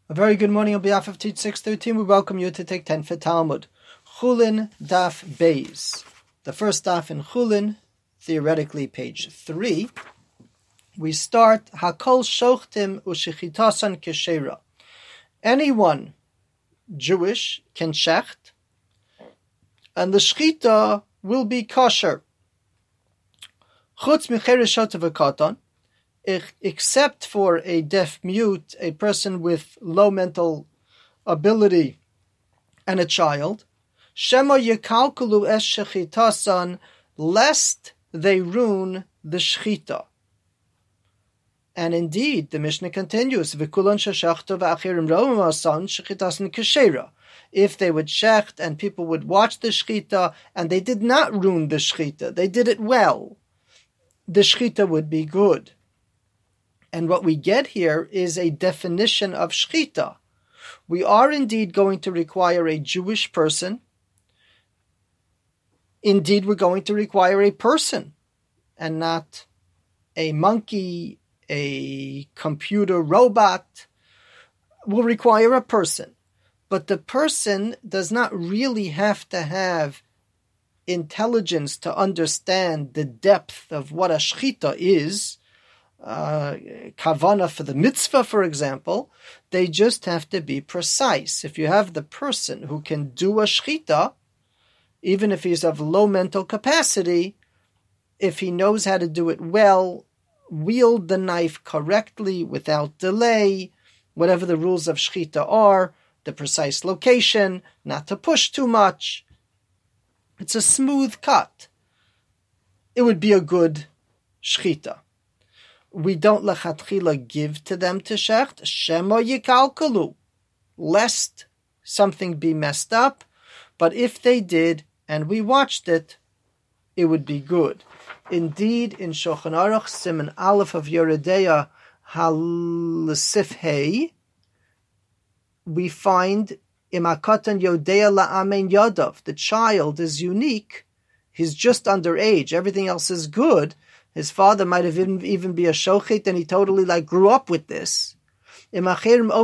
A very good morning on behalf of Teach 613. We welcome you to take 10 for Talmud. Chulin Daf Beis. The first daf in Chulin, theoretically page 3. We start Hakol Shochtim Ushechitasan Keshera. Anyone Jewish can shecht, and the shchita will be kosher. Chutz michereshat v'katan, except for a deaf mute, a person with low mental ability, and a child. Shema yekalkulu es shechitasan, lest they ruin the shchita. And indeed, the Mishnah continues, V'kulan sheshachto v'achirim ro'im asan shechitasan keshera. If they would shecht and people would watch the shchita and they did not ruin the shchita, they did it well, the shchita would be good. And what we get here is a definition of shchita. We are indeed going to require a Jewish person. Indeed, we're going to require a person and not a monkey, a computer robot. Will require a person. But the person does not really have to have intelligence to understand the depth of what a shchita is. Kavana for the mitzvah, for example, they just have to be precise. If you have the person who can do a shchita, even if he's of low mental capacity, if he knows how to do it well, wield the knife correctly without delay, whatever the rules of shchita are, the precise location, not to push too much, it's a smooth cut, it would be a good shchita. We don't lechatchila give to them to shecht, shema yikalkalu, lest something be messed up, but if they did and we watched it, it would be good. Indeed, in Shulchan Aruch, Siman Aleph of Yeridea Halesif Hey, we find Imakatan Yodea La'amen Yadav. The child is unique. He's just underage. Everything else is good. His father might have even be a shochit, and he totally grew up with this. There could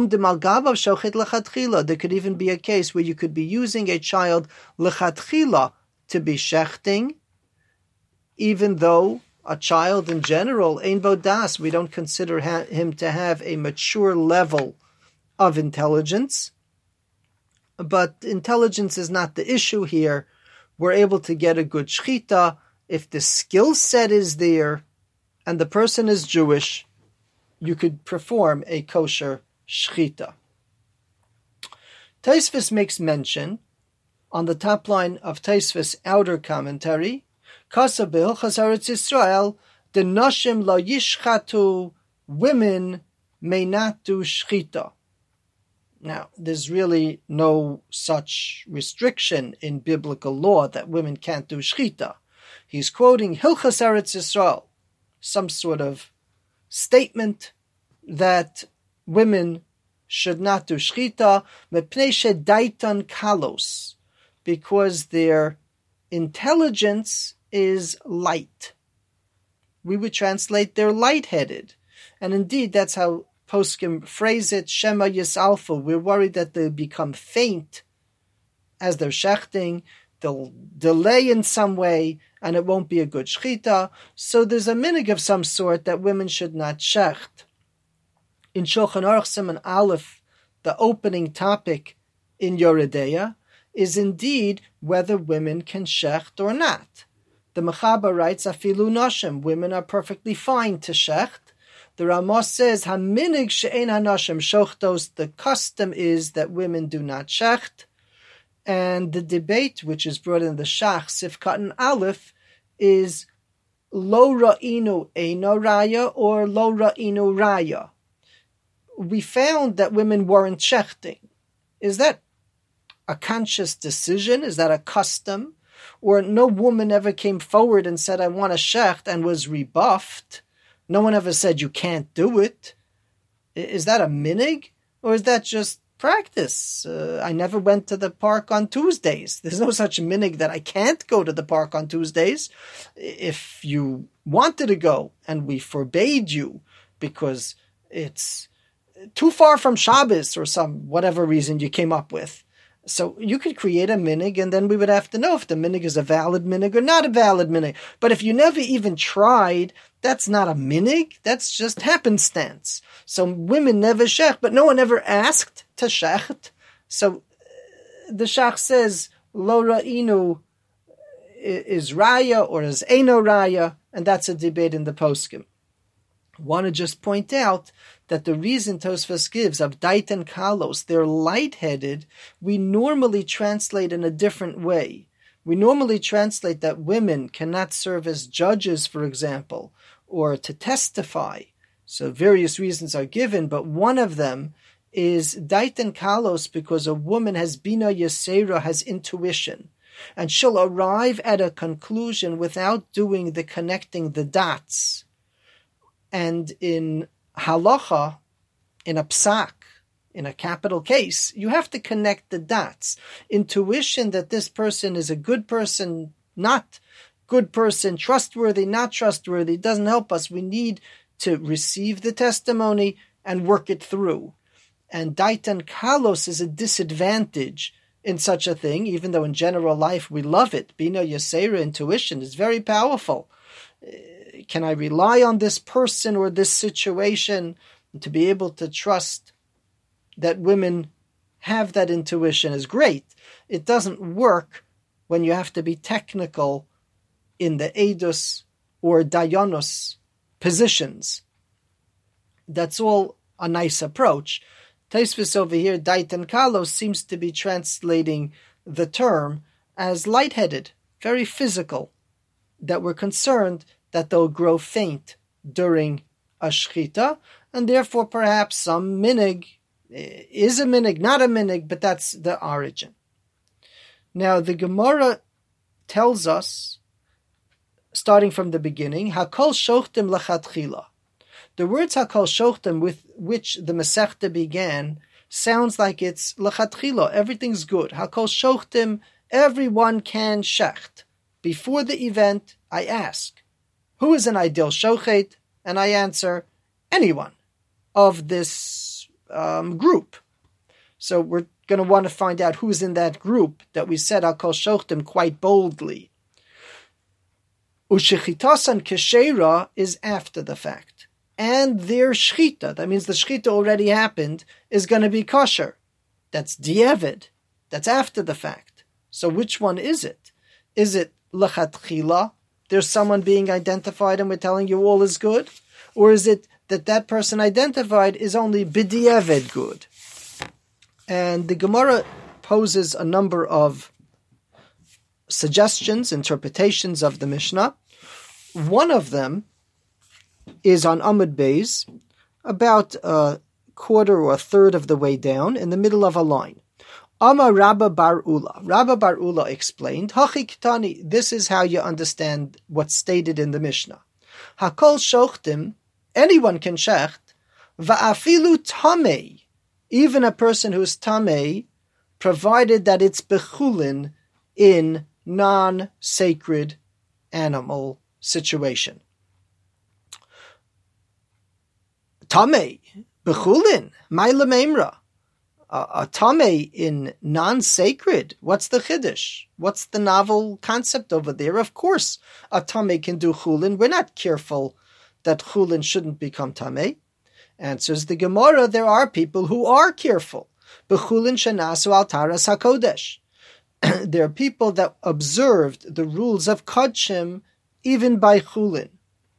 even be a case where you could be using a child lechatchila to be shechting, even though a child in general, ein bodas, we don't consider him to have a mature level of intelligence. But intelligence is not the issue here. We're able to get a good shchita if the skill set is there and the person is Jewish. You could perform a kosher shchita. Tosfos makes mention on the top line of Tosfos' outer commentary, Kasa b'Hilchos Eretz Yisrael, the Nashim lo yishchatu, women may not do shchita. Now, there's really no such restriction in biblical law that women can't do shchita. He's quoting Hilchos Eretz Yisrael, some sort of statement that women should not do shchita, mepnei shedaitan kalos, because their intelligence is light. We would translate they're lightheaded. And indeed, that's how poskim phrase it, Shema Yisalfu. We're worried that they'll become faint as they're shechting, they'll delay in some way, and it won't be a good shchita. So there's a minig of some sort that women should not shecht. In Shulchan Aruch Siman Aleph, the opening topic in Yeridea is indeed whether women can shecht or not. The Mechaber writes, Afilu Nashim, women are perfectly fine to shecht. The Ramah says, Haminig she'ein hanashim shochtos, the custom is that women do not shecht. And the debate, which is brought in the Shach, Sifkat Aleph, is Lo ra'inu eino raya or Lo ra'inu raya. We found that women weren't shechting. Is that a conscious decision? Is that a custom? Or no woman ever came forward and said, I want to shecht, and was rebuffed? No one ever said you can't do it. Is that a minig? Or is that just practice? I never went to the park on Tuesdays. There's no such minig that I can't go to the park on Tuesdays. If you wanted to go and we forbade you because it's too far from Shabbos or some whatever reason you came up with. So you could create a minig, and then we would have to know if the minig is a valid minig or not a valid minig. But if you never even tried, that's not a minig. That's just happenstance. So women never shecht, but no one ever asked to shecht. So the shach says, Lo ra'inu is raya or is eino raya, and that's a debate in the poskim. I want to just point out that the reason Tosfos gives of dait and kalos, they're lightheaded, we normally translate in a different way. We normally translate that women cannot serve as judges, for example, or to testify. So various reasons are given, but one of them is dait and kalos because a woman has bina yesera, has intuition, and she'll arrive at a conclusion without doing the connecting the dots. And in halacha, in a psak, in a capital case, you have to connect the dots. Intuition that this person is a good person, not good person, trustworthy, not trustworthy, doesn't help us. We need to receive the testimony and work it through. And dait and kalos is a disadvantage in such a thing, even though in general life we love it. Bina yesera, intuition, is very powerful. Can I rely on this person or this situation to be able to trust that women have that intuition is great. It doesn't work when you have to be technical in the edus or dayanos positions. That's all a nice approach. Tosfos over here, dait and kalos, seems to be translating the term as lightheaded, very physical, that we're concerned that they'll grow faint during a shchita, and therefore perhaps some minig is a minig, not a minig, but that's the origin. Now the Gemara tells us, starting from the beginning, Hakol shochtim lechatchila. The words Hakol shochtim with which the Masechta began sounds like it's lechatchila, everything's good. Hakol shochtim, everyone can shecht. Before the event, I ask, who is an ideal shochet? And I answer, anyone of this group. So we're going to want to find out who's in that group that we said Hakol shochtim quite boldly. Ushechitasan keshera is after the fact. And their shchita, that means the shchita already happened, is going to be kosher. That's di'evid. That's after the fact. So which one is it? Is it lechatchila? There's someone being identified and we're telling you all is good? Or is it that that person identified is only b'di'evid good? And the Gemara poses a number of suggestions, interpretations of the Mishnah. One of them is on Amud Beis, about a quarter or a third of the way down, in the middle of a line. Amar Rabba Bar Ula. Rabba Bar Ula explained, Hachi Ktani, this is how you understand what's stated in the Mishnah. Hakol shochtim, anyone can shecht, va'afilu tamei, even a person who's tamei, provided that it's bechulin in non-sacred animal situation. Tamei, bechulin, ma'ila meimra. A tamei in non-sacred, what's the chiddush? What's the novel concept over there? Of course, a tamei can do chulin. We're not careful that chulin shouldn't become tamei. Answers the Gemara, there are people who are careful. Bechulin shenasu al taras hakodesh. There are people that observed the rules of kodshim even by chulin.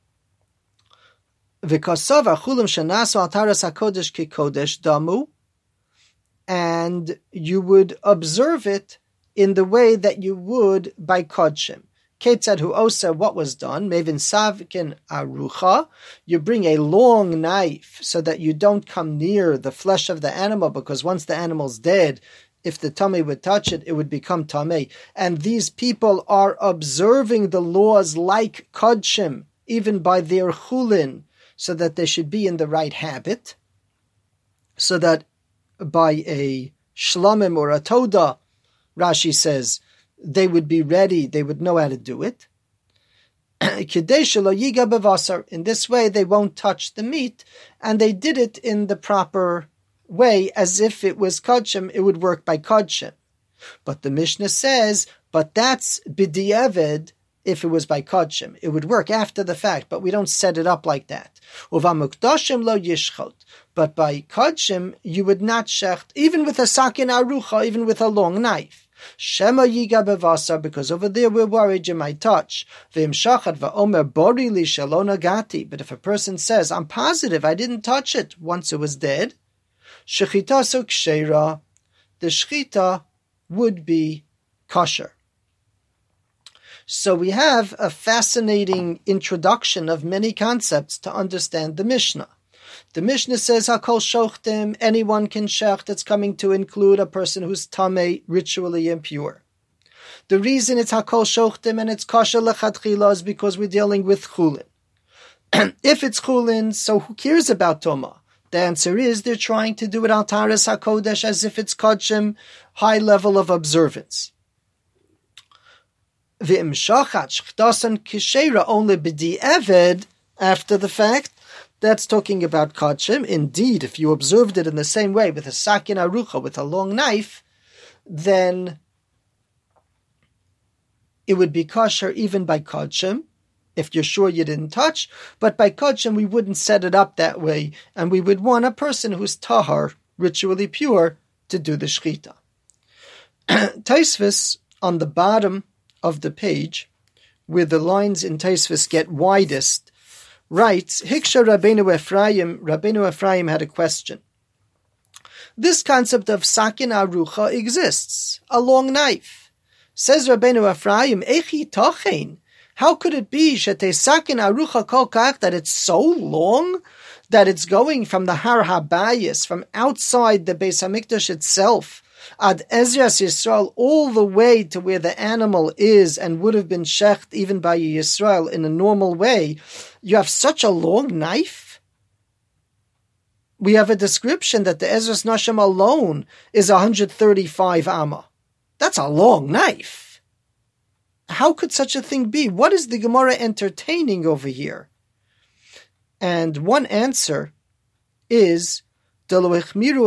V'kasava chulim shenasu al taras hakodesh ki kodesh damu. And you would observe it in the way that you would by kodshim. Ketzad hu osa, what was done? Mevin savkin arucha. You bring a long knife so that you don't come near the flesh of the animal, because once the animal's dead, if the tummy would touch it, it would become tamei. And these people are observing the laws like kodshim, even by their chulin, so that they should be in the right habit, so that by a shlamim or a toda, Rashi says, they would be ready, they would know how to do it. In this way, they won't touch the meat, and they did it in the proper way, as if it was kodshim, it would work by kodshim. But the Mishnah says, but that's b'di'eved if it was by kodshim. It would work after the fact, but we don't set it up like that. Uvamukdashim lo yishchot. But by kodshim, you would not shecht, even with a sakin arucha, even with a long knife. Shema yiga bevasar, because over there we're worried you might touch. V'im shachat va'omer bori li shalona gati. But if a person says, I'm positive I didn't touch it once it was dead, shechita so ksheira, the shechita would be kosher. So we have a fascinating introduction of many concepts to understand the Mishnah. The Mishnah says, Hakol shochtim, anyone can shecht. It's coming to include a person who's tamei, ritually impure. The reason it's Hakol shochtim and it's kosher lechatchila is because we're dealing with chulin. If it's chulin, so who cares about Toma? The answer is they're trying to do it al taras hakodesh as if it's kodshim, high level of observance. V'im shachat shchtasan kisheira only b'di'eved, after the fact. That's talking about kodshim. Indeed, if you observed it in the same way with a sakin arucha, with a long knife, then it would be kosher even by kodshim, if you're sure you didn't touch. But by kodshim, we wouldn't set it up that way, and we would want a person who's tahar, ritually pure, to do the shechita. Taisvis, on the bottom of the page, where the lines in Taisvis get widest, writes, Hiksha Rabbeinu Ephraim had a question. This concept of sakin arucha exists, a long knife. Says Rabbeinu Ephraim, Echi tochein, how could it be shete sakin arucha kol kach, that it's so long that it's going from the Har HaBayis, from outside the Beis HaMikdash itself, ad Ezras Yisrael, all the way to where the animal is and would have been shecht even by Yisrael in a normal way? You have such a long knife? We have a description that the Ezras Nashim alone is 135 amma. That's a long knife. How could such a thing be? What is the Gemara entertaining over here? And one answer is, the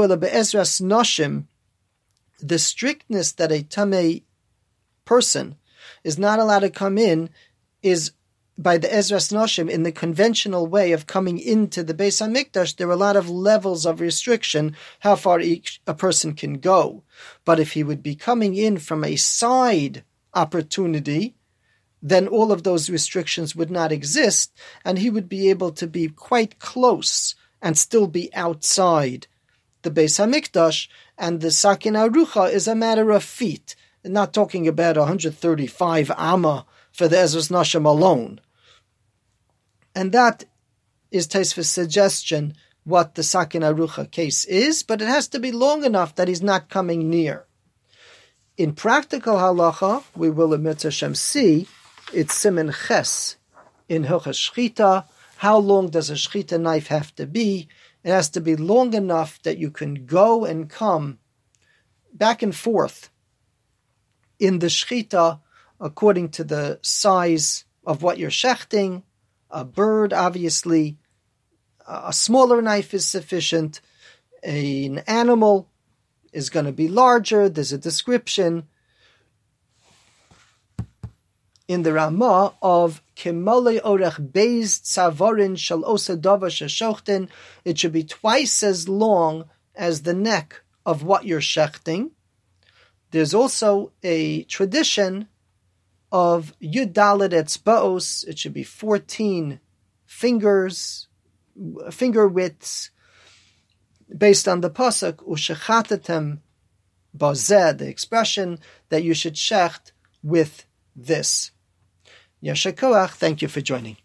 strictness that a tamei person is not allowed to come in is by the Ezras Noshim, in the conventional way of coming into the Beis HaMikdash. There are a lot of levels of restriction how far a person can go. But if he would be coming in from a side opportunity, then all of those restrictions would not exist, and he would be able to be quite close and still be outside the Beis HaMikdash, and the Sakin Arucha is a matter of feet, not talking about 135 amma for the Ezras Nashim alone. And that is Taisva's suggestion what the Sakin Arucha case is, but it has to be long enough that he's not coming near. In practical halacha, we will in Mitzvah Shem see, it's Siman Ches in Hilchos Shchita. How long does a Shchita knife have to be? It has to be long enough that you can go and come back and forth in the Shchita according to the size of what you're shechting. A bird, obviously, a smaller knife is sufficient. An animal is going to be larger. There's a description in the Ramah of Kimole Orech Beis Tzavorin Shal Osa Dava Sheshochten. It should be twice as long as the neck of what you're shechting. There's also a tradition of Yud Dalet Etzbaos. It should be 14 finger widths, based on the pasuk Ushechatatem Bazeh, the expression that you should shecht with this. Yasher Koach, thank you for joining.